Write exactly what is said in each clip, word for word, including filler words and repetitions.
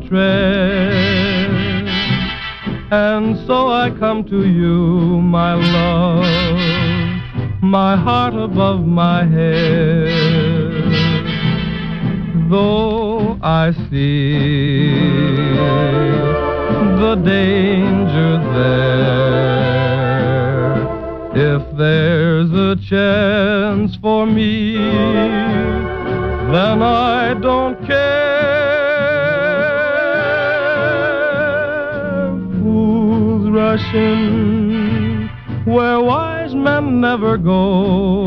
tread. And so I come to you, my love, my heart above my head. Though I see the danger there, if there's a chance for me, then I don't care. Fools rush in where wise men never go,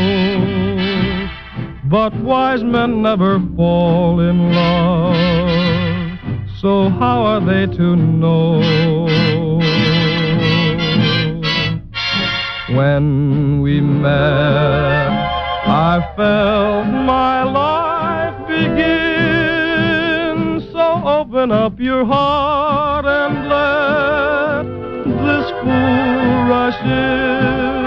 but wise men never fall in love, so how are they to know? When we met, I felt my life begin, so open up your heart and let this fool rush in.